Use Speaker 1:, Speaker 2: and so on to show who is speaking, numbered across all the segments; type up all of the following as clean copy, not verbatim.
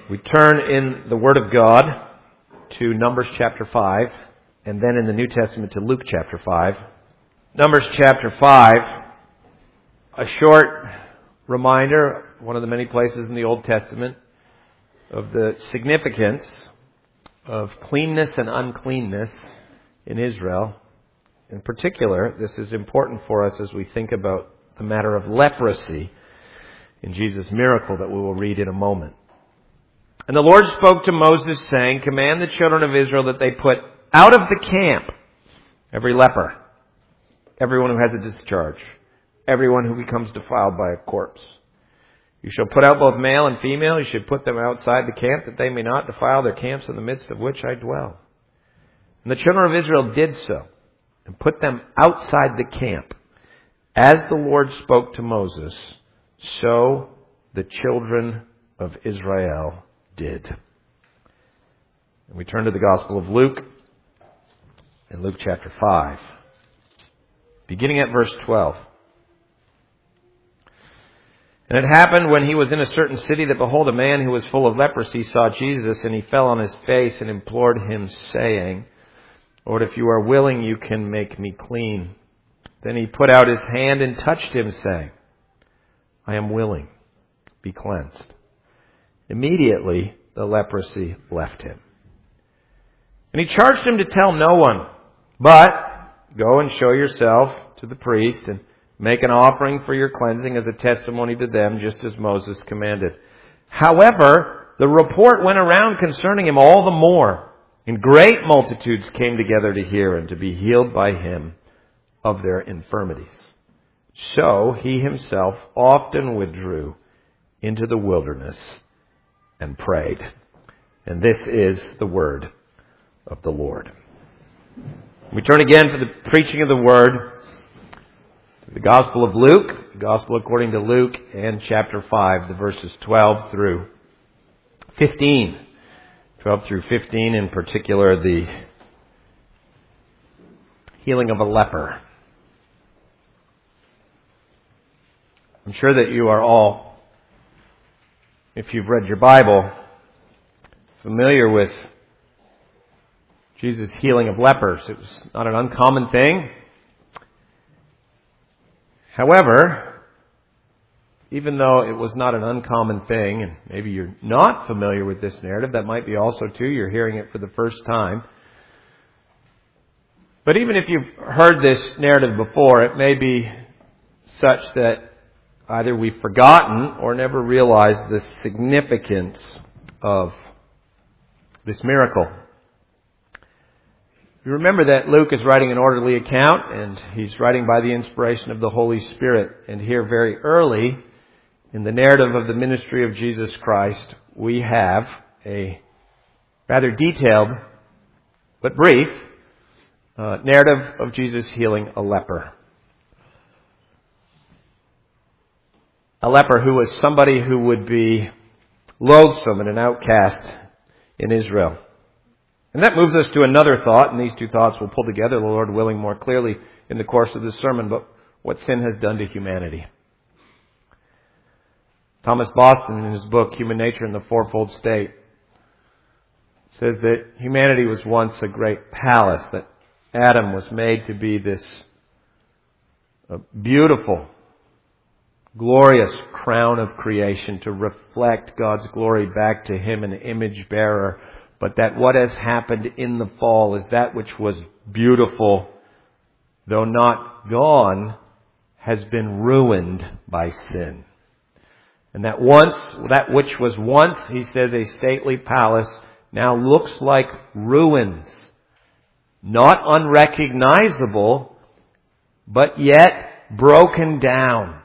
Speaker 1: We turn in the Word of God to Numbers chapter 5, and then in the New Testament to Luke chapter 5. Numbers chapter 5, a short reminder, one of the many places in the Old Testament, of the significance of cleanness and uncleanness in Israel. In particular, this is important for us as we think about the matter of leprosy in Jesus' miracle that we will read in a moment. And the Lord spoke to Moses, saying, "Command the children of Israel that they put out of the camp every leper, everyone who has a discharge, everyone who becomes defiled by a corpse. You shall put out both male and female. You should put them outside the camp, that they may not defile their camps in the midst of which I dwell." And the children of Israel did so, and put them outside the camp. As the Lord spoke to Moses, so the children of Israel did. And we turn to the Gospel of Luke, in Luke chapter 5, beginning at verse 12. "And it happened when he was in a certain city that, behold, a man who was full of leprosy saw Jesus, and he fell on his face and implored him, saying, 'Lord, if you are willing, you can make me clean.' Then he put out his hand and touched him, saying, 'I am willing, be cleansed.' Immediately the leprosy left him. And he charged him to tell no one, but go and show yourself to the priest and make an offering for your cleansing as a testimony to them, just as Moses commanded. However, the report went around concerning him all the more, and great multitudes came together to hear and to be healed by him of their infirmities. So he himself often withdrew into the wilderness and prayed." And this is the word of the Lord. We turn again for the preaching of the word to the Gospel of Luke, the Gospel according to Luke, and chapter 5, the verses 12 through 15. 12 through 15, in particular, the healing of a leper. I'm sure that you are all, if you've read your Bible, familiar with Jesus' healing of lepers. It was not an uncommon thing. However, even though it was not an uncommon thing, and maybe you're not familiar with this narrative, that might be also too, you're hearing it for the first time. But even if you've heard this narrative before, it may be such that either we've forgotten or never realized the significance of this miracle. You remember that Luke is writing an orderly account, and he's writing by the inspiration of the Holy Spirit. And here very early in the narrative of the ministry of Jesus Christ, we have a rather detailed but brief narrative of Jesus healing a leper. A leper who was somebody who would be loathsome and an outcast in Israel. And that moves us to another thought, and these two thoughts will pull together, the Lord willing, more clearly in the course of this sermon, but what sin has done to humanity. Thomas Boston, in his book, Human Nature in the Fourfold State, says that humanity was once a great palace, that Adam was made to be this beautiful, glorious crown of creation, to reflect God's glory back to him, an image bearer. But that what has happened in the fall is that which was beautiful, though not gone, has been ruined by sin. And that which was once, he says, a stately palace, now looks like ruins. Not unrecognizable, but yet broken down.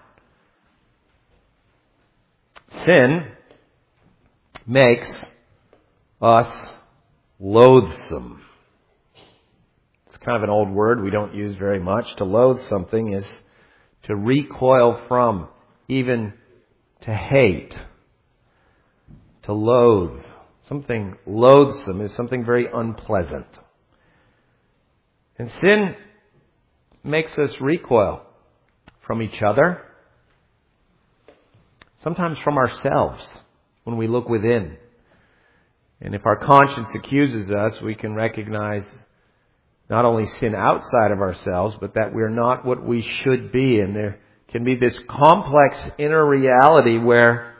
Speaker 1: Sin makes us loathsome. It's kind of an old word we don't use very much. To loathe something is to recoil from, even to hate. To loathe. Something loathsome is something very unpleasant. And sin makes us recoil from each other, sometimes from ourselves when we look within. And if our conscience accuses us, we can recognize not only sin outside of ourselves, but that we're not what we should be. And there can be this complex inner reality where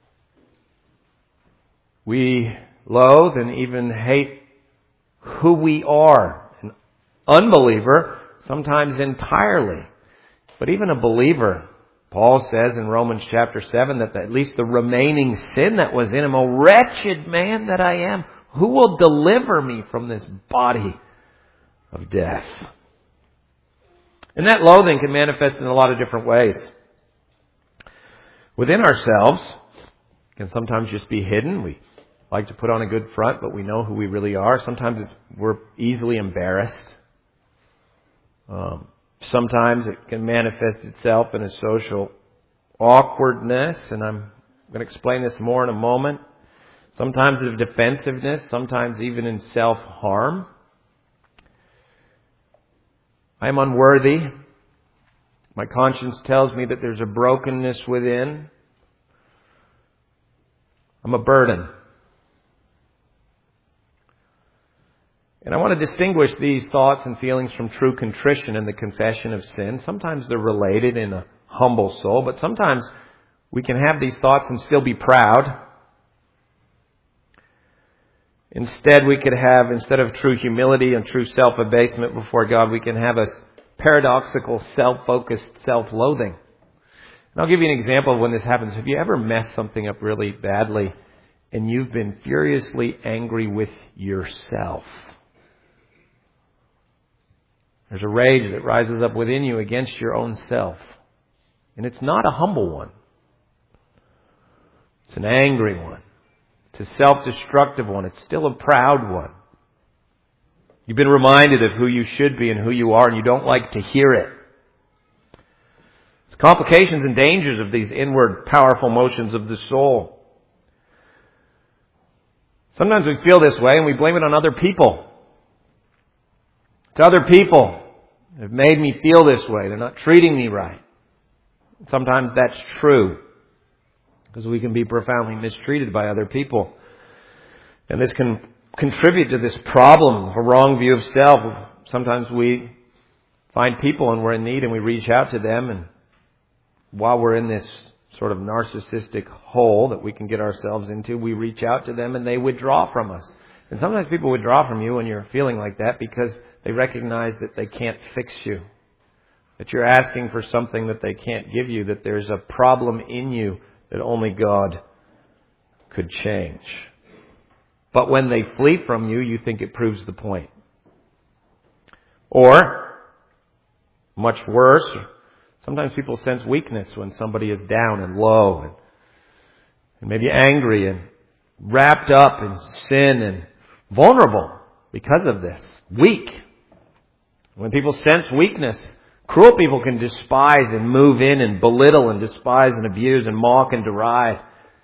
Speaker 1: we loathe and even hate who we are. An unbeliever, sometimes entirely. But even a believer, Paul says in Romans chapter 7 that at least the remaining sin that was in him, "O wretched man that I am, who will deliver me from this body of death?" And that loathing can manifest in a lot of different ways. Within ourselves, it can sometimes just be hidden. We like to put on a good front, but we know who we really are. Sometimes we're easily embarrassed. Sometimes it can manifest itself in a social awkwardness, and I'm going to explain this more in a moment. Sometimes of defensiveness, sometimes even in self-harm. I am unworthy. My conscience tells me that there's a brokenness within. I'm a burden. And I want to distinguish these thoughts and feelings from true contrition and the confession of sin. Sometimes they're related in a humble soul, but sometimes we can have these thoughts and still be proud. Instead of true humility and true self-abasement before God, we can have a paradoxical, self-focused self-loathing. And I'll give you an example of when this happens. Have you ever messed something up really badly and you've been furiously angry with yourself? There's a rage that rises up within you against your own self. And it's not a humble one. It's an angry one. It's a self-destructive one. It's still a proud one. You've been reminded of who you should be and who you are, and you don't like to hear it. It's complications and dangers of these inward, powerful motions of the soul. Sometimes we feel this way and we blame it on other people. It's other people that have made me feel this way. They're not treating me right. Sometimes that's true, because we can be profoundly mistreated by other people. And this can contribute to this problem of a wrong view of self. Sometimes we find people and we're in need and we reach out to them, and while we're in this sort of narcissistic hole that we can get ourselves into, we reach out to them and they withdraw from us. And sometimes people withdraw from you when you're feeling like that because they recognize that they can't fix you, that you're asking for something that they can't give you, that there's a problem in you that only God could change. But when they flee from you, you think it proves the point. Or, much worse, sometimes people sense weakness when somebody is down and low and maybe angry and wrapped up in sin and vulnerable because of this. Weak. When people sense weakness, cruel people can despise and move in and belittle and despise and abuse and mock and deride.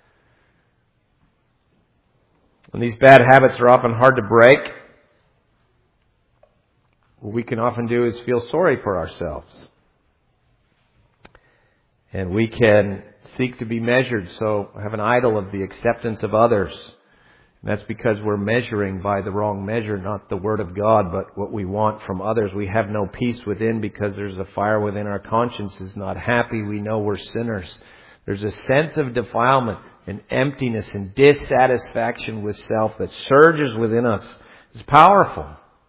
Speaker 1: When these bad habits are often hard to break, what we can often do is feel sorry for ourselves. And we can seek to be measured, so have an idol of the acceptance of others. And that's because we're measuring by the wrong measure, not the Word of God, but what we want from others. We have no peace within because there's a fire within. Our conscience is not happy. We know we're sinners. There's a sense of defilement and emptiness and dissatisfaction with self that surges within us. It's powerful.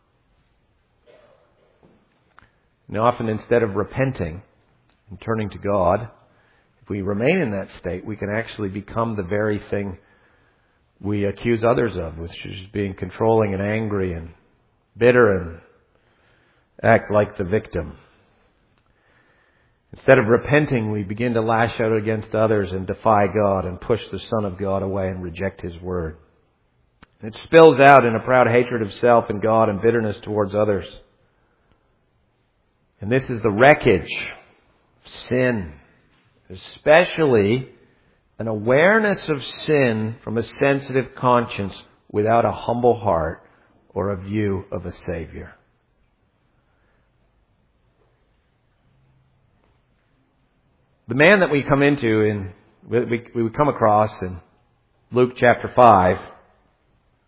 Speaker 1: And often instead of repenting and turning to God, if we remain in that state, we can actually become the very thing we accuse others of, which is being controlling and angry and bitter and act like the victim. Instead of repenting, we begin to lash out against others and defy God and push the Son of God away and reject His Word. It spills out in a proud hatred of self and God and bitterness towards others. And this is the wreckage of sin, especially an awareness of sin from a sensitive conscience without a humble heart or a view of a Savior. The man that we come into we come across in Luke chapter 5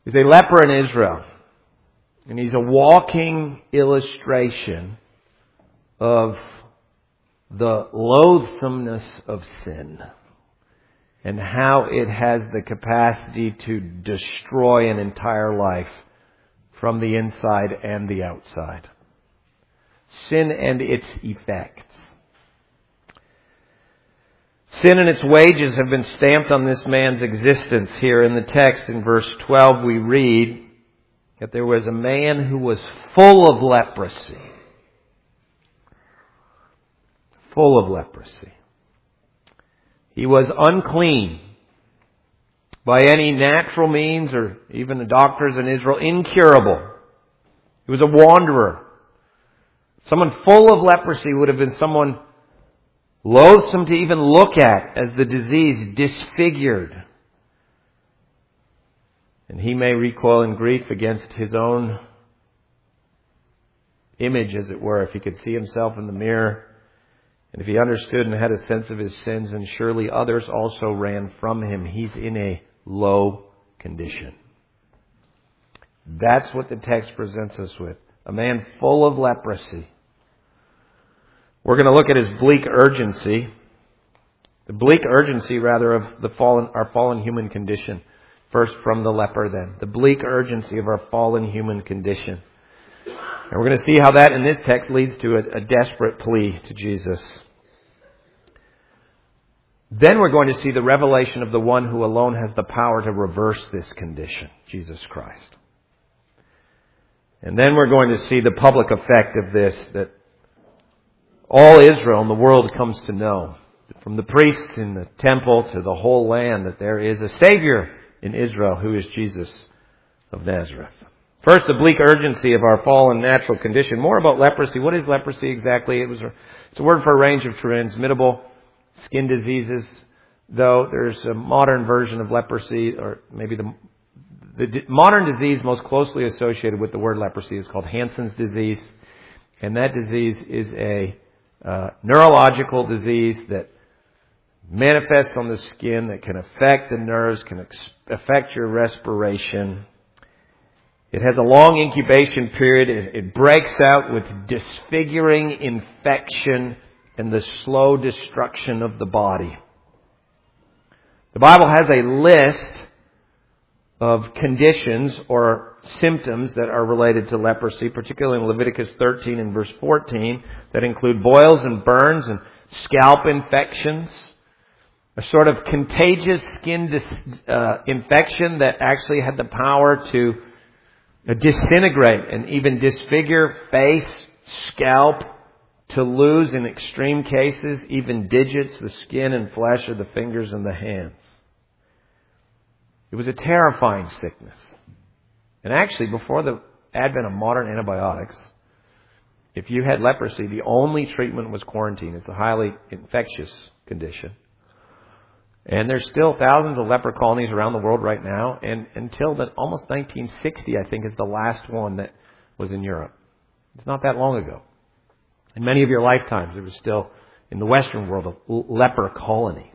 Speaker 1: He's a leper in Israel. And he's a walking illustration of the loathsomeness of sin and how it has the capacity to destroy an entire life from the inside and the outside. Sin and its effects. Sin and its wages have been stamped on this man's existence. Here in the text in verse 12 we read that there was a man who was full of leprosy. Full of leprosy. He was unclean by any natural means, or even the doctors in Israel, incurable. He was a wanderer. Someone full of leprosy would have been someone loathsome to even look at, as the disease disfigured. And he may recoil in grief against his own image, as it were, if he could see himself in the mirror. And if he understood and had a sense of his sins, and surely others also ran from him. He's in a low condition. That's what the text presents us with. A man full of leprosy. We're going to look at his bleak urgency. The bleak urgency, rather, of our fallen human condition. First from the leper then. The bleak urgency of our fallen human condition. And we're going to see how that in this text leads to a desperate plea to Jesus. Then we're going to see the revelation of the one who alone has the power to reverse this condition, Jesus Christ. And then we're going to see the public effect of this, that all Israel and the world comes to know, from the priests in the temple to the whole land, that there is a Savior in Israel who is Jesus of Nazareth. First, the bleak urgency of our fallen natural condition. More about leprosy. What is leprosy exactly? It's a word for a range of transmittable skin diseases, though there's a modern version of leprosy, or maybe the modern disease most closely associated with the word leprosy is called Hansen's disease. And that disease is a neurological disease that manifests on the skin, that can affect the nerves, can affect your respiration. It has a long incubation period. It breaks out with disfiguring infection and the slow destruction of the body. The Bible has a list of conditions or symptoms that are related to leprosy, particularly in Leviticus 13 and verse 14, that include boils and burns and scalp infections, a sort of contagious skin infection that actually had the power to disintegrate and even disfigure face, scalp, to lose, in extreme cases, even digits, the skin and flesh of the fingers and the hands. It was a terrifying sickness. And actually, before the advent of modern antibiotics, if you had leprosy, the only treatment was quarantine. It's a highly infectious condition. And there's still thousands of leper colonies around the world right now. And until almost 1960, I think, is the last one that was in Europe. It's not that long ago. In many of your lifetimes, there was still, in the Western world, leper colonies.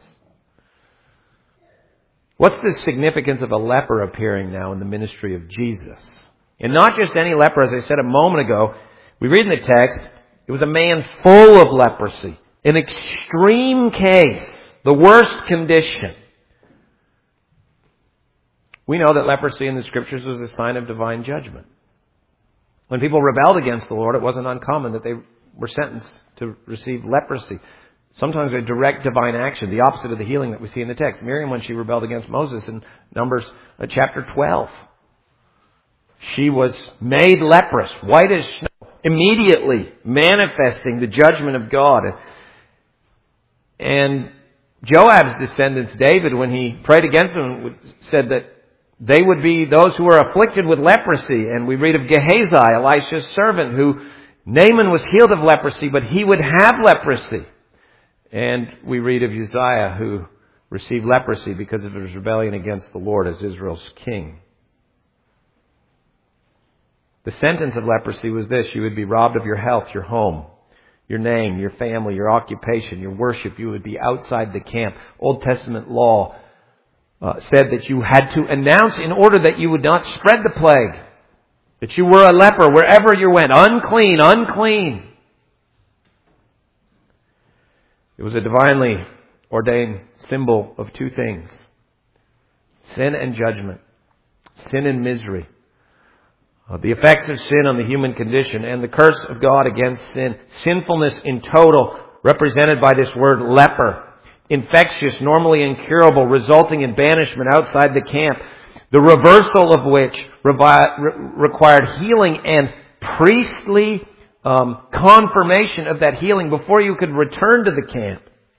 Speaker 1: What's the significance of a leper appearing now in the ministry of Jesus? And not just any leper, as I said a moment ago. We read in the text, it was a man full of leprosy. An extreme case. The worst condition. We know that leprosy in the Scriptures was a sign of divine judgment. When people rebelled against the Lord, it wasn't uncommon that they were sentenced to receive leprosy. Sometimes a direct divine action, the opposite of the healing that we see in the text. Miriam, when she rebelled against Moses in Numbers chapter 12, she was made leprous, white as snow, immediately manifesting the judgment of God. And Joab's descendants, David, when he prayed against them, said that they would be those who were afflicted with leprosy. And we read of Gehazi, Elisha's servant, who Naaman was healed of leprosy, but he would have leprosy. And we read of Uzziah, who received leprosy because of his rebellion against the Lord as Israel's king. The sentence of leprosy was this: you would be robbed of your health, your home, your name, your family, your occupation, your worship. You would be outside the camp. Old Testament law said that you had to announce in order that you would not spread the plague, that you were a leper wherever you went. Unclean, unclean. It was a divinely ordained symbol of two things: sin and judgment, sin and misery. The effects of sin on the human condition and the curse of God against sin. Sinfulness in total, represented by this word leper. Infectious, normally incurable, resulting in banishment outside the camp. The reversal of which required healing and priestly confirmation of that healing before you could return to the camp.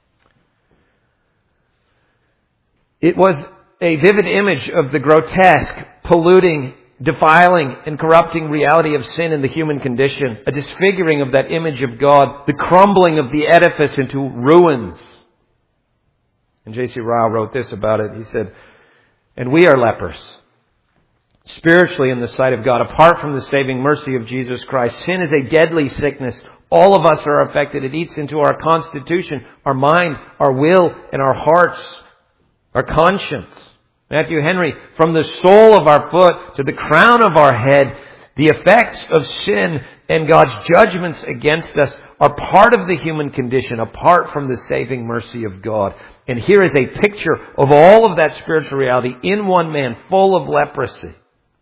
Speaker 1: It was a vivid image of the grotesque, polluting, defiling and corrupting reality of sin in the human condition. A disfiguring of that image of God. The crumbling of the edifice into ruins. And J.C. Ryle wrote this about it. He said, "And we are lepers, spiritually in the sight of God, apart from the saving mercy of Jesus Christ. Sin is a deadly sickness. All of us are affected. It eats into our constitution, our mind, our will, and our hearts, our conscience." Matthew Henry, "From the sole of our foot to the crown of our head, the effects of sin and God's judgments against us are part of the human condition, apart from the saving mercy of God." And here is a picture of all of that spiritual reality in one man, full of leprosy.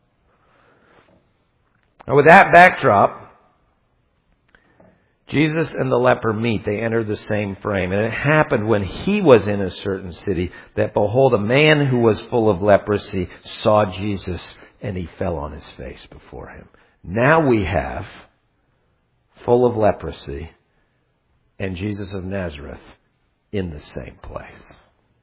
Speaker 1: Now, with that backdrop, Jesus and the leper meet. They enter the same frame. And it happened when he was in a certain city that, behold, a man who was full of leprosy saw Jesus, and he fell on his face before him. Now we have full of leprosy and Jesus of Nazareth in the same place.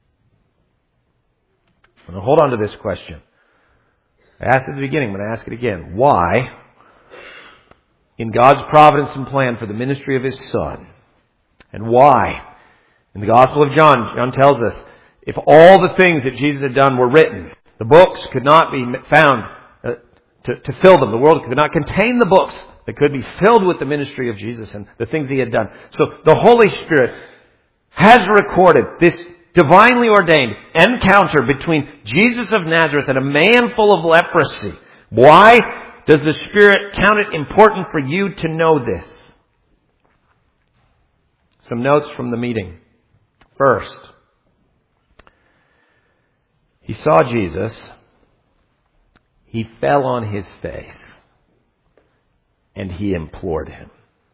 Speaker 1: I'm going to hold on to this question. I asked it at the beginning, I'm going to ask it again. Why, in God's providence and plan for the ministry of His Son, and why, in the Gospel of John, John tells us, if all the things that Jesus had done were written, the books could not be found to fill them. The world could not contain the books that could be filled with the ministry of Jesus and the things He had done. So the Holy Spirit has recorded this divinely ordained encounter between Jesus of Nazareth and a man full of leprosy. Why does the Spirit count it important for you to know this? Some notes from the meeting. First, he saw Jesus. He fell on his face. And he implored him.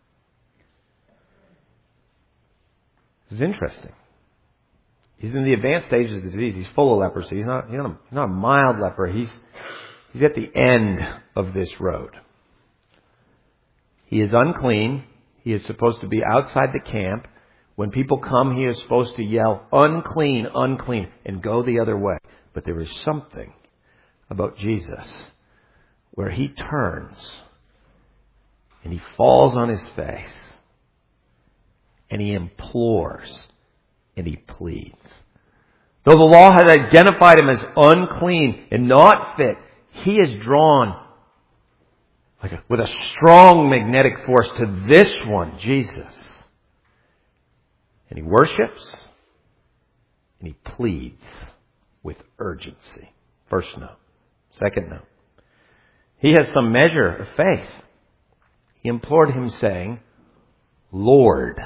Speaker 1: This is interesting. He's in the advanced stages of the disease. He's full of leprosy. He's not a mild leper. He's at the end of this road. He is unclean. He is supposed to be outside the camp. When people come, he is supposed to yell, "Unclean, unclean," and go the other way. But there is something about Jesus where he turns and he falls on his face and he implores and he pleads. Though the law had identified him as unclean and not fit, he is drawn with a strong magnetic force to this one, Jesus. And he worships and he pleads with urgency. First note. Second note. He has some measure of faith. He implored him saying, "Lord."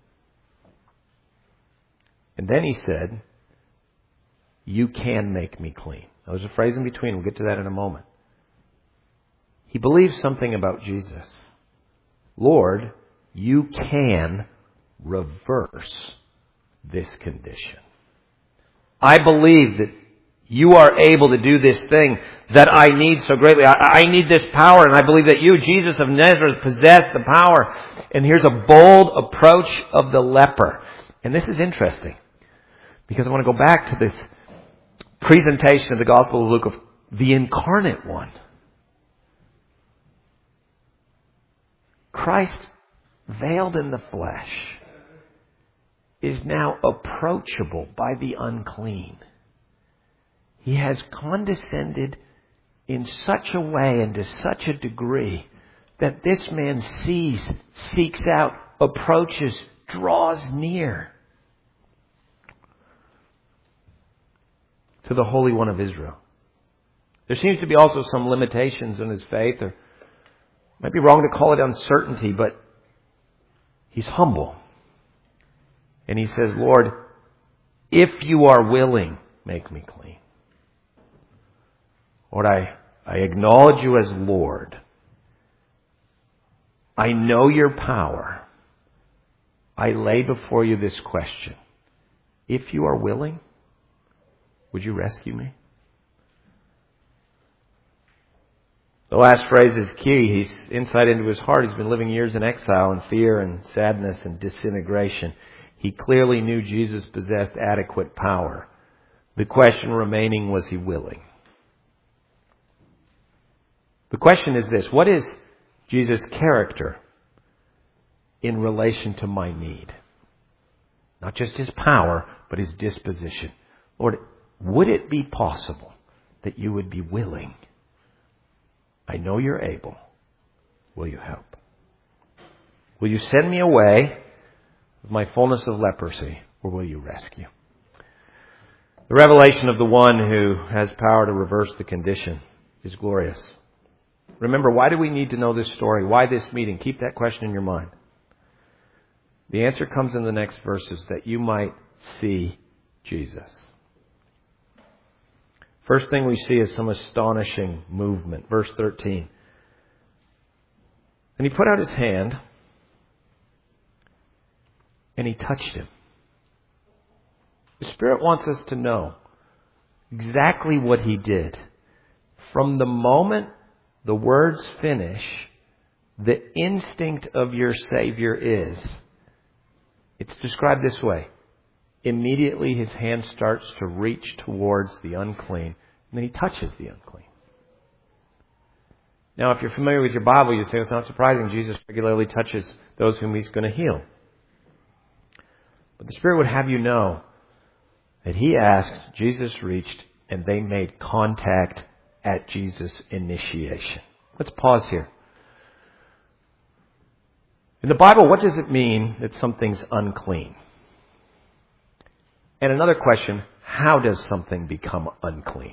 Speaker 1: And then he said, "You can make me clean." Now, there's a phrase in between. We'll get to that in a moment. He believes something about Jesus. Lord, you can reverse this condition. I believe that you are able to do this thing that I need so greatly. I need this power, and I believe that you, Jesus of Nazareth, possess the power. And here's a bold approach of the leper. And this is interesting, because I want to go back to this presentation of the Gospel of Luke of the incarnate one. Christ, veiled in the flesh, is now approachable by the unclean. He has condescended in such a way and to such a degree that this man sees, seeks out, approaches, draws near. to the Holy One of Israel. There seems to be also some limitations in his faith, or it might be wrong to call it uncertainty, but he's humble. And he says, Lord, if you are willing, make me clean. Lord, I acknowledge you as Lord. I know your power. I lay before you this question. If you are willing, would you rescue me? The last phrase is key. He's insight into his heart. He's been living years in exile and fear and sadness and disintegration. He clearly knew Jesus possessed adequate power. The question remaining, was he willing? The question is this: what is Jesus' character in relation to my need? Not just his power, but his disposition. Lord, would it be possible that you would be willing? I know you're able. Will you help? Will you send me away with my fullness of leprosy, or will you rescue? The revelation of the one who has power to reverse the condition is glorious. Remember, why do we need to know this story? Why this meeting? Keep that question in your mind. The answer comes in the next verses, that you might see Jesus. First thing we see is some astonishing movement. Verse 13. And he put out his hand and he touched him. The Spirit wants us to know exactly what he did. From the moment the words finish, the instinct of your Savior is, it's described this way. Immediately his hand starts to reach towards the unclean, and then he touches the unclean. Now, if you're familiar with your Bible, you say it's not surprising. Jesus regularly touches those whom he's going to heal. But the Spirit would have you know that he asked, Jesus reached, and they made contact at Jesus' initiation. Let's pause here. In the Bible, what does it mean that something's unclean? And another question, how does something become unclean?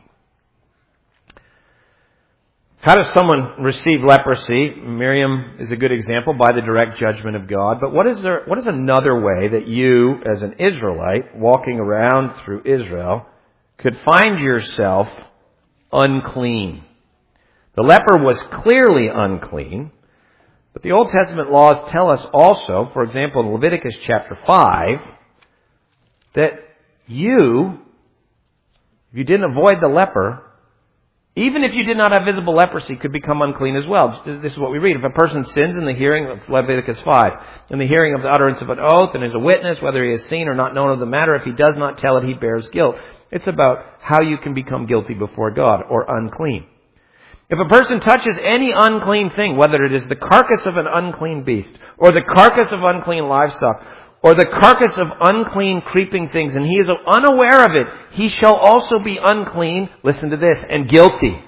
Speaker 1: How does someone receive leprosy? Miriam is a good example, by the direct judgment of God. But what is another way that you, as an Israelite, walking around through Israel, could find yourself unclean? The leper was clearly unclean, but the Old Testament laws tell us also, for example, in Leviticus chapter 5, that if you didn't avoid the leper, even if you did not have visible leprosy, could become unclean as well. This is what we read. If a person sins in the hearing, that's Leviticus 5, in the hearing of the utterance of an oath, and is a witness, whether he has seen or not known of the matter, if he does not tell it, he bears guilt. It's about how you can become guilty before God, or unclean. If a person touches any unclean thing, whether it is the carcass of an unclean beast, or the carcass of unclean livestock, or the carcass of unclean creeping things, and he is unaware of it, he shall also be unclean, listen to this, and guilty.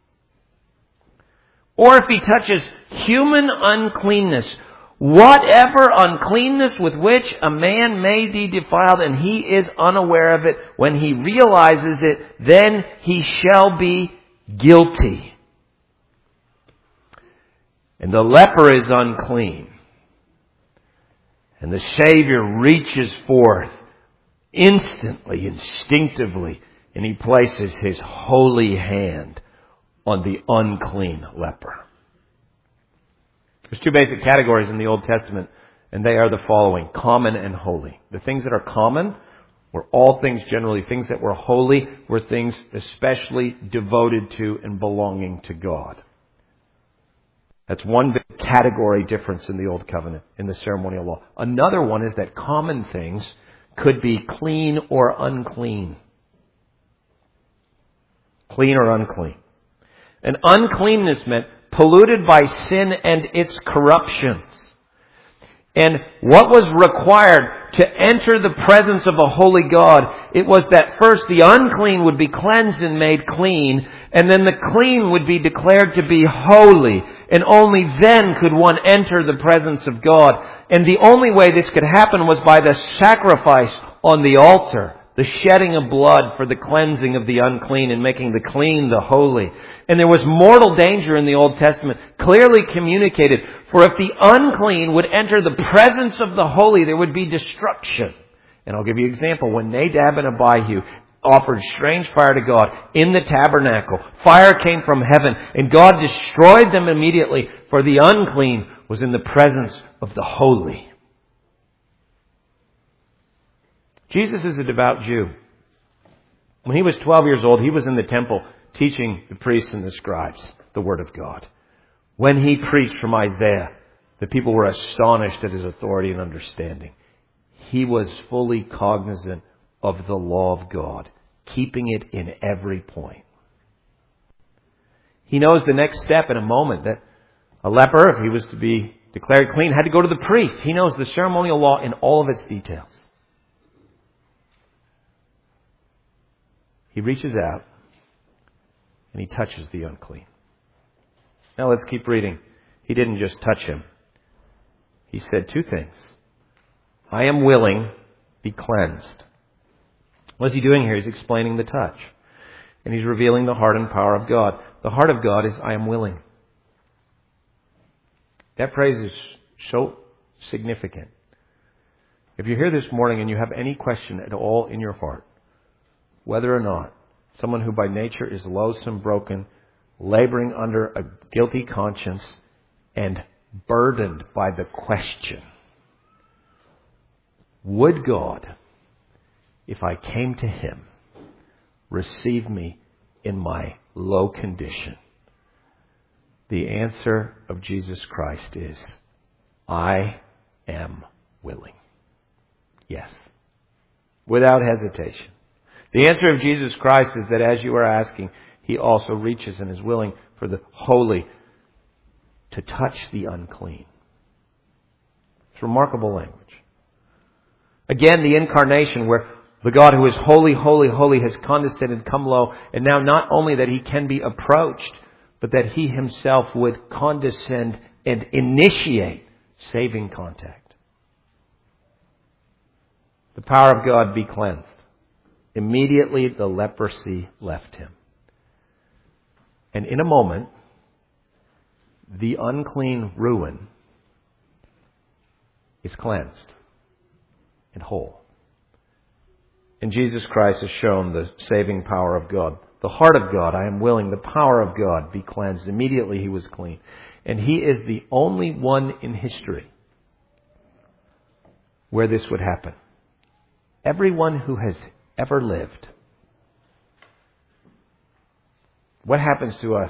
Speaker 1: Or if he touches human uncleanness, whatever uncleanness with which a man may be defiled, and he is unaware of it, when he realizes it, then he shall be guilty. And the leper is unclean. And the Savior reaches forth instantly, instinctively, and he places his holy hand on the unclean leper. There's two basic categories in the Old Testament, and they are the following: common and holy. The things that are common were all things generally. Things that were holy were things especially devoted to and belonging to God. That's one big category difference in the Old Covenant, in the ceremonial law. Another one is that common things could be clean or unclean. Clean or unclean. And uncleanness meant polluted by sin and its corruptions. And what was required to enter the presence of a holy God, it was that first the unclean would be cleansed and made clean, and then the clean would be declared to be holy. And only then could one enter the presence of God. And the only way this could happen was by the sacrifice on the altar. the shedding of blood for the cleansing of the unclean and making the clean the holy. And there was mortal danger in the Old Testament, clearly communicated. For if the unclean would enter the presence of the holy, there would be destruction. And I'll give you an example. When Nadab and Abihu offered strange fire to God in the tabernacle, fire came from heaven, and God destroyed them immediately, for the unclean was in the presence of the holy. Jesus is a devout Jew. When he was 12 years old, he was in the temple teaching the priests and the scribes the Word of God. When he preached from Isaiah, the people were astonished at his authority and understanding. He was fully cognizant of the law of God, keeping it in every point. He knows the next step in a moment, that a leper, if he was to be declared clean, had to go to the priest. He knows the ceremonial law in all of its details. He reaches out and he touches the unclean. Now let's keep reading. He didn't just touch him. He said two things. I am willing, be cleansed. What is he doing here? He's explaining the touch. And he's revealing the heart and power of God. The heart of God is, I am willing. That phrase is so significant. If you're here this morning and you have any question at all in your heart, whether or not someone who by nature is loathsome, broken, laboring under a guilty conscience, and burdened by the question, would God, if I came to Him, receive me in my low condition? The answer of Jesus Christ is, I am willing. Yes. Without hesitation. The answer of Jesus Christ is that as you are asking, He also reaches and is willing for the holy to touch the unclean. It's remarkable language. Again, the incarnation, where the God who is holy, holy, holy has condescended, come low, and now not only that He can be approached, but that He Himself would condescend and initiate saving contact. The power of God, be cleansed. Immediately the leprosy left him. And in a moment, the unclean ruin is cleansed and whole. And Jesus Christ has shown the saving power of God. The heart of God, I am willing, the power of God, be cleansed. Immediately he was clean. And He is the only one in history where this would happen. Everyone who has ever lived. What happens to us?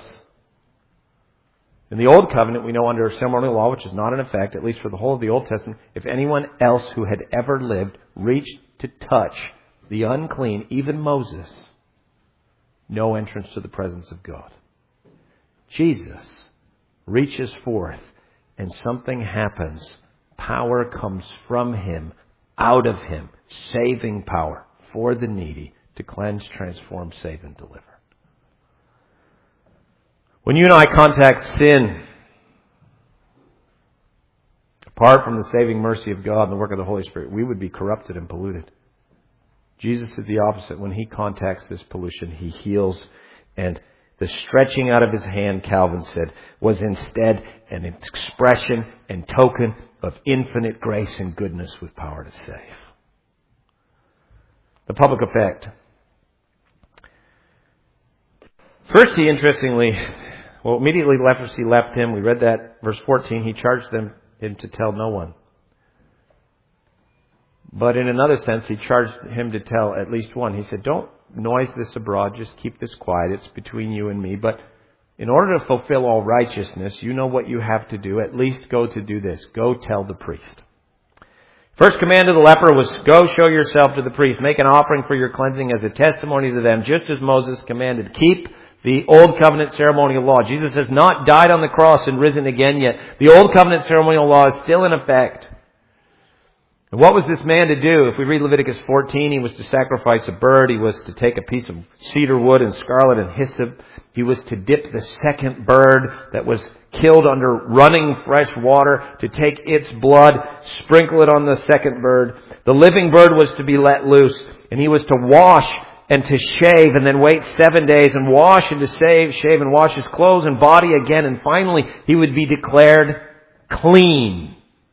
Speaker 1: In the Old Covenant, we know under ceremonial law, which is not in effect, at least for the whole of the Old Testament, if anyone else who had ever lived reached to touch the unclean, even Moses, no entrance to the presence of God. Jesus reaches forth and something happens. Power comes from Him, out of Him, saving power for the needy to cleanse, transform, save, and deliver. When you and I contact sin, apart from the saving mercy of God and the work of the Holy Spirit, we would be corrupted and polluted. Jesus is the opposite. When He contacts this pollution, He heals, and the stretching out of His hand, Calvin said, was instead an expression and token of infinite grace and goodness with power to save. The public effect. First, He interestingly, immediately leprosy left him. We read that, verse 14. He charged him to tell no one. But in another sense, He charged him to tell at least one. He said, don't noise this abroad. Just keep this quiet. It's between you and me. But in order to fulfill all righteousness, you know what you have to do. At least go to do this. Go tell the priest. First command of the leper was, go show yourself to the priest. Make an offering for your cleansing as a testimony to them, just as Moses commanded. Keep the Old Covenant ceremonial law. Jesus has not died on the cross and risen again yet. The Old Covenant ceremonial law is still in effect. And what was this man to do? If we read Leviticus 14, he was to sacrifice a bird. He was to take a piece of cedar wood and scarlet and hyssop. He was to dip the second bird that was killed under running fresh water, to take its blood, sprinkle it on the second bird. The living bird was to be let loose, and he was to wash and to shave, and then wait 7 days and wash and to shave and wash his clothes and body again, and finally he would be declared clean.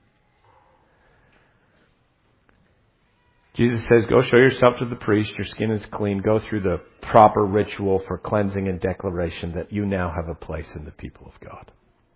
Speaker 1: Jesus says, go show yourself to the priest, your skin is clean, go through the proper ritual for cleansing and declaration that you now have a place in the people of God.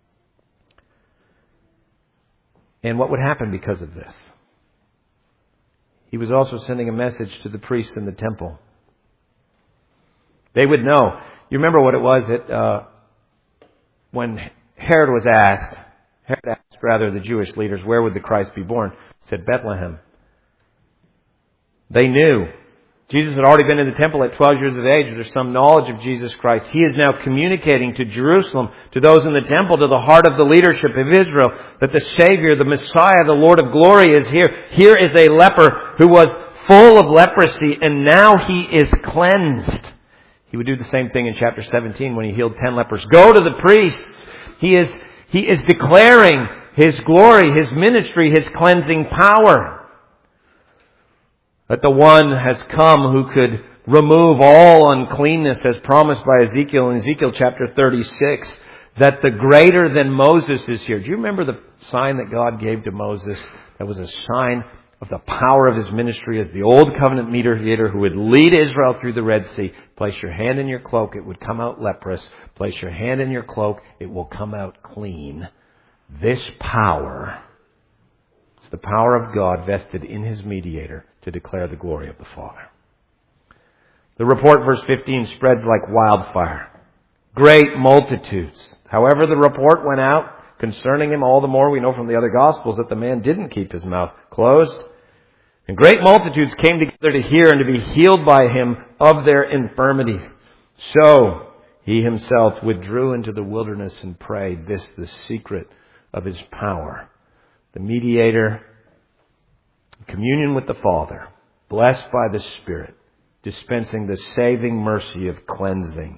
Speaker 1: And what would happen because of this? He was also sending a message to the priests in the temple. They would know. You remember what it was that when Herod asked the Jewish leaders, where would the Christ be born? He said, Bethlehem. They knew. Jesus had already been in the temple at 12 years of age. There's some knowledge of Jesus Christ. He is now communicating to Jerusalem, to those in the temple, to the heart of the leadership of Israel, that the Savior, the Messiah, the Lord of glory is here. Here is a leper who was full of leprosy, and now he is cleansed. He would do the same thing in chapter 17 when he healed 10 lepers. Go to the priests. He is declaring His glory, His ministry, His cleansing power. That the one has come who could remove all uncleanness as promised by Ezekiel in Ezekiel chapter 36. That the greater than Moses is here. Do you remember the sign that God gave to Moses? That was a sign of the power of His ministry as the old covenant mediator who would lead Israel through the Red Sea. Place your hand in your cloak, it would come out leprous. Place your hand in your cloak, it will come out clean. This power is the power of God vested in His mediator to declare the glory of the Father. The report, verse 15, spreads like wildfire. Great multitudes. However, the report went out concerning Him, all the more we know from the other Gospels that the man didn't keep his mouth closed. And great multitudes came together to hear and to be healed by Him of their infirmities. So He Himself withdrew into the wilderness and prayed. This the secret of His power. The mediator, communion with the Father, blessed by the Spirit, dispensing the saving mercy of cleansing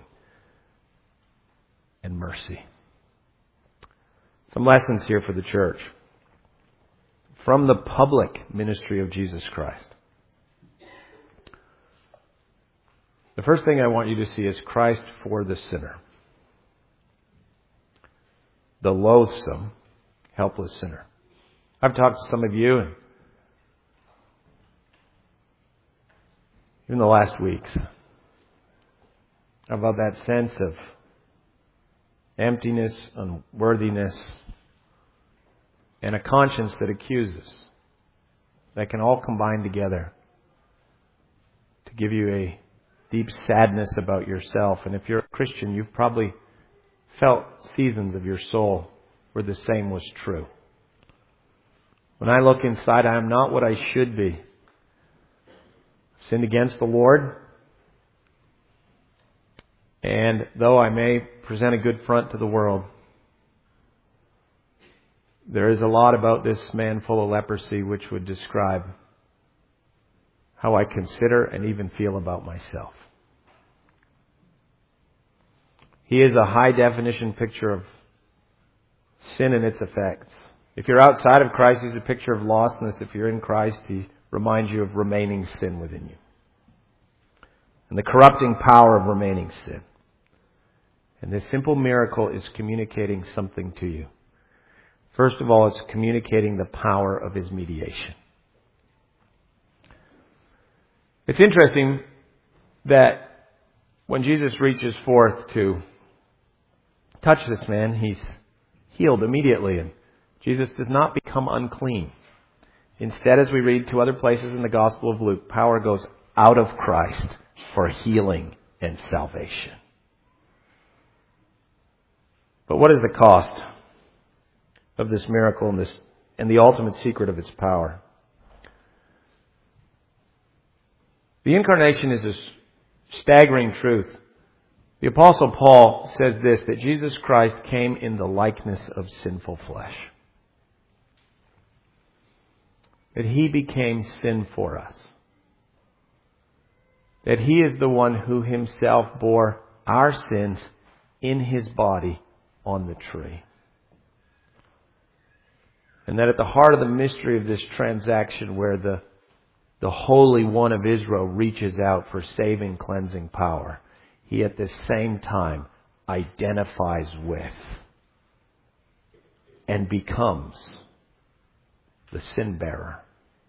Speaker 1: and mercy. Some lessons here for the church from the public ministry of Jesus Christ. The first thing I want you to see is Christ for the sinner. The loathsome, helpless sinner. I've talked to some of you, and in the last weeks, about that sense of emptiness, unworthiness, and a conscience that accuses, that can all combine together to give you a deep sadness about yourself. And if you're a Christian, you've probably felt seasons of your soul where the same was true. When I look inside, I am not what I should be. I've sinned against the Lord. And though I may present a good front to the world, there is a lot about this man full of leprosy which would describe how I consider and even feel about myself. He is a high definition picture of sin and its effects. If you're outside of Christ, He's a picture of lostness. If you're in Christ, He reminds you of remaining sin within you. And the corrupting power of remaining sin. And this simple miracle is communicating something to you. First of all, it's communicating the power of His mediation. It's interesting that when Jesus reaches forth to touch this man, he's healed immediately. And Jesus does not become unclean. Instead, as we read two other places in the Gospel of Luke, power goes out of Christ for healing and salvation. But what is the cost of this miracle and the ultimate secret of its power? The incarnation is a staggering truth. The Apostle Paul says this, that Jesus Christ came in the likeness of sinful flesh. that He became sin for us. That He is the one who Himself bore our sins in His body on the tree. And that at the heart of the mystery of this transaction, where the Holy One of Israel reaches out for saving, cleansing power, He at the same time identifies with and becomes the sin bearer.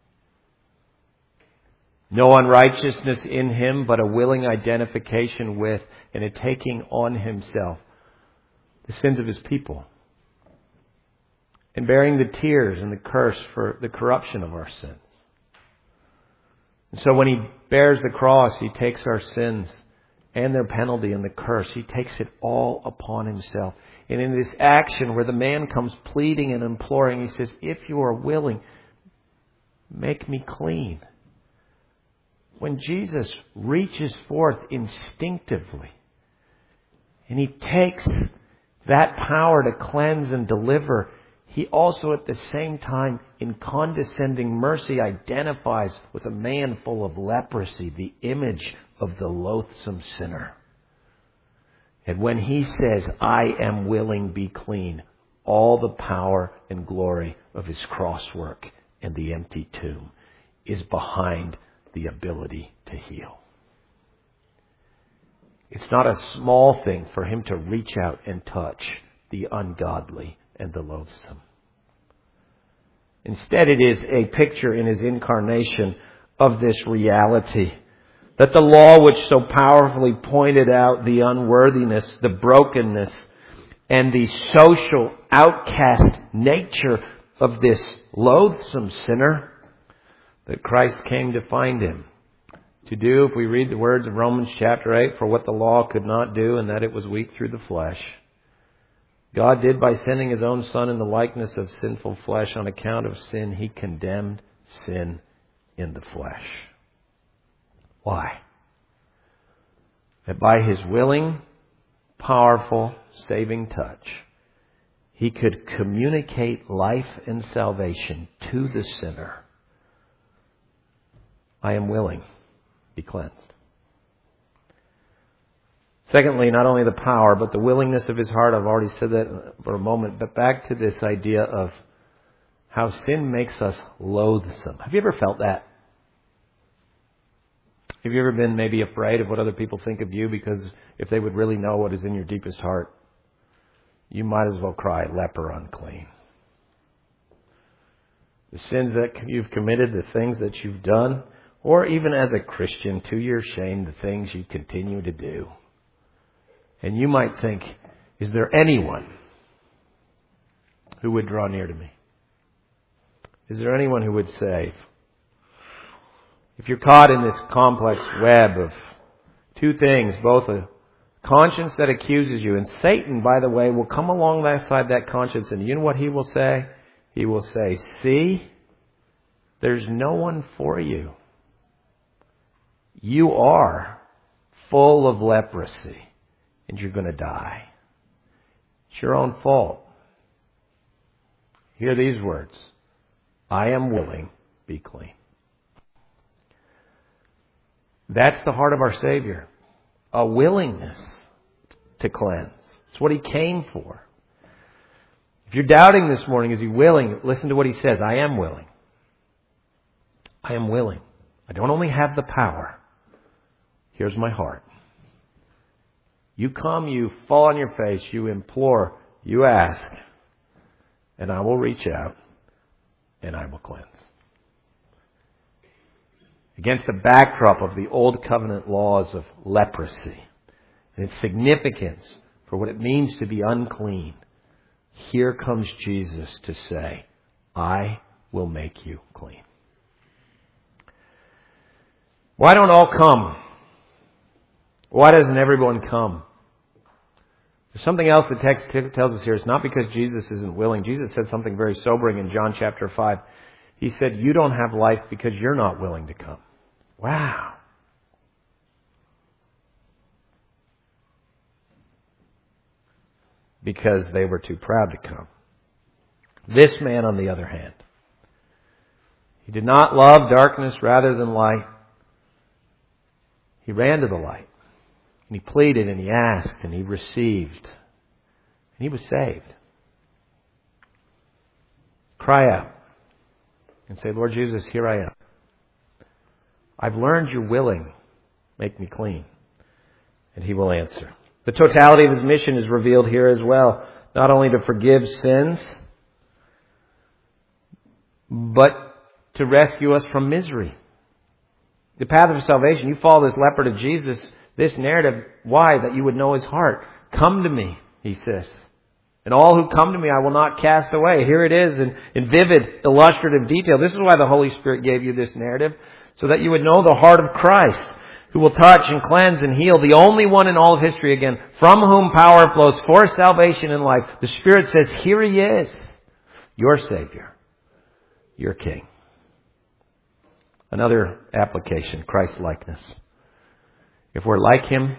Speaker 1: No unrighteousness in Him, but a willing identification with and a taking on Himself the sins of His people. And bearing the tears and the curse for the corruption of our sins. And so when He bears the cross, He takes our sins and their penalty and the curse. He takes it all upon Himself. And in this action where the man comes pleading and imploring, He says, if you are willing, make me clean. When Jesus reaches forth instinctively and He takes that power to cleanse and deliver, He also at the same time, in condescending mercy, identifies with a man full of leprosy, the image of the loathsome sinner. And when He says, I am willing, be clean, all the power and glory of His cross work and the empty tomb is behind the ability to heal. It's not a small thing for Him to reach out and touch the ungodly and the loathsome. Instead, it is a picture in His incarnation of this reality. That the law which so powerfully pointed out the unworthiness, the brokenness, and the social outcast nature of this loathsome sinner, that Christ came to find him. To do, if we read the words of Romans chapter 8, for what the law could not do, and that it was weak through the flesh, God did by sending His own Son in the likeness of sinful flesh. On account of sin, He condemned sin in the flesh. Why? That by His willing, powerful, saving touch, He could communicate life and salvation to the sinner. I am willing, be cleansed. Secondly, not only the power, but the willingness of His heart. I've already said that for a moment. But back to this idea of how sin makes us loathsome. Have you ever felt that? Have you ever been maybe afraid of what other people think of you? Because if they would really know what is in your deepest heart, you might as well cry, leper unclean. The sins that you've committed, the things that you've done, or even as a Christian, to your shame, the things you continue to do. And you might think, is there anyone who would draw near to me? Is there anyone who would save? If you're caught in this complex web of two things, both a conscience that accuses you, and Satan, by the way, will come alongside that conscience, and you know what he will say? He will say, see, there's no one for you. You are full of leprosy. And you're going to die. It's your own fault. Hear these words. I am willing, be clean. That's the heart of our Savior. A willingness to cleanse. It's what He came for. If you're doubting this morning, is He willing? Listen to what He says. I am willing. I am willing. I don't only have the power. Here's my heart. You come, you fall on your face, you implore, you ask, and I will reach out and I will cleanse. Against the backdrop of the old covenant laws of leprosy and its significance for what it means to be unclean, here comes Jesus to say, I will make you clean. Why don't all come? Why doesn't everyone come? There's something else the text tells us here. It's not because Jesus isn't willing. Jesus said something very sobering in John chapter 5. He said, you don't have life because you're not willing to come. Wow. Because they were too proud to come. This man, on the other hand, He did not love darkness rather than light. He ran to the light. And he pleaded and he asked and he received. And he was saved. Cry out and say, Lord Jesus, here I am. I've learned you're willing. Make me clean. And He will answer. The totality of His mission is revealed here as well. Not only to forgive sins, but to rescue us from misery. The path of salvation, you follow this leper to Jesus, this narrative. Why? That you would know His heart. Come to me, He says. And all who come to me I will not cast away. Here it is in vivid, illustrative detail. This is why the Holy Spirit gave you this narrative. So that you would know the heart of Christ, who will touch and cleanse and heal. The only one in all of history, again, from whom power flows for salvation and life. The Spirit says, here He is, your Savior, your King. Another application, Christ-likeness. If we're like Him,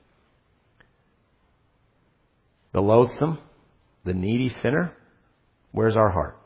Speaker 1: the loathsome, the needy sinner, where's our heart?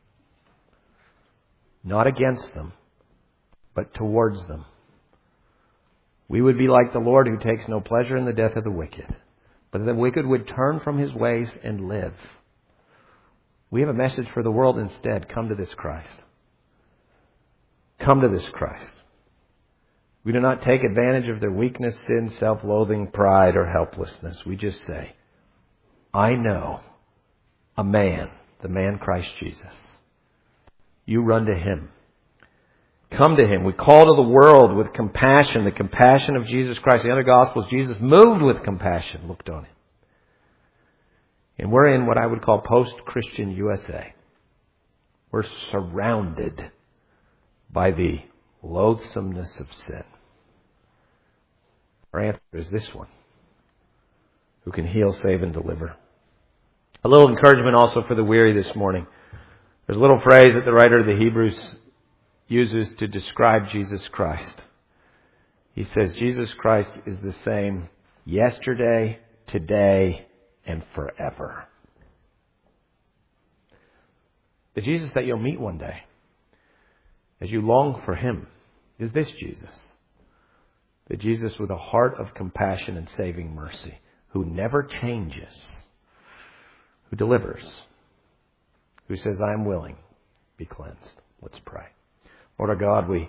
Speaker 1: Not against them, but towards them. We would be like the Lord who takes no pleasure in the death of the wicked, but the wicked would turn from his ways and live. We have a message for the world instead. Come to this Christ. Come to this Christ. We do not take advantage of their weakness, sin, self-loathing, pride, or helplessness. We just say, I know a man, the man Christ Jesus. You run to Him. Come to Him. We call to the world with compassion, the compassion of Jesus Christ. The other Gospels, Jesus moved with compassion, looked on Him. And we're in what I would call post-Christian USA. We're surrounded by the loathsomeness of sin. Our answer is this one, who can heal, save, and deliver. A little encouragement also for the weary this morning. There's a little phrase that the writer of the Hebrews uses to describe Jesus Christ. He says, Jesus Christ is the same yesterday, today, and forever. The Jesus that you'll meet one day, as you long for Him, is this Jesus. The Jesus with a heart of compassion and saving mercy, who never changes, who delivers, who says, I am willing, be cleansed. Let's pray. Lord our God, we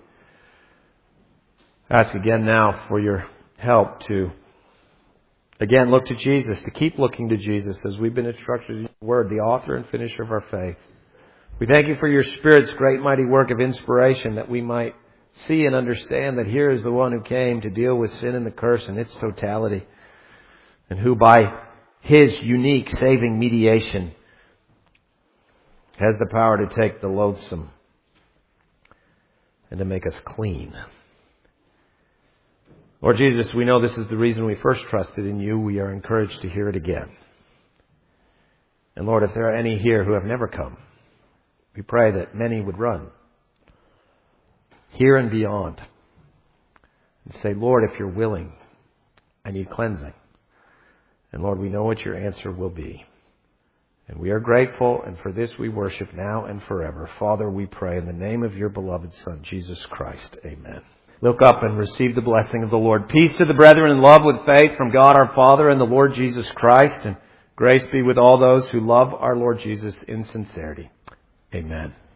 Speaker 1: ask again now for your help to, again, look to Jesus, to keep looking to Jesus as we've been instructed in your word, the author and finisher of our faith. We thank you for your Spirit's great mighty work of inspiration, that we might see and understand that here is the one who came to deal with sin and the curse in its totality, and who by His unique saving mediation has the power to take the loathsome and to make us clean. Lord Jesus, we know this is the reason we first trusted in you. We are encouraged to hear it again. And Lord, if there are any here who have never come, we pray that many would run here and beyond and say, Lord, if you're willing, I need cleansing. And Lord, we know what your answer will be. And we are grateful, and for this we worship now and forever. Father, we pray in the name of your beloved Son, Jesus Christ. Amen. Look up and receive the blessing of the Lord. Peace to the brethren in love with faith from God our Father and the Lord Jesus Christ. And grace be with all those who love our Lord Jesus in sincerity. Amen.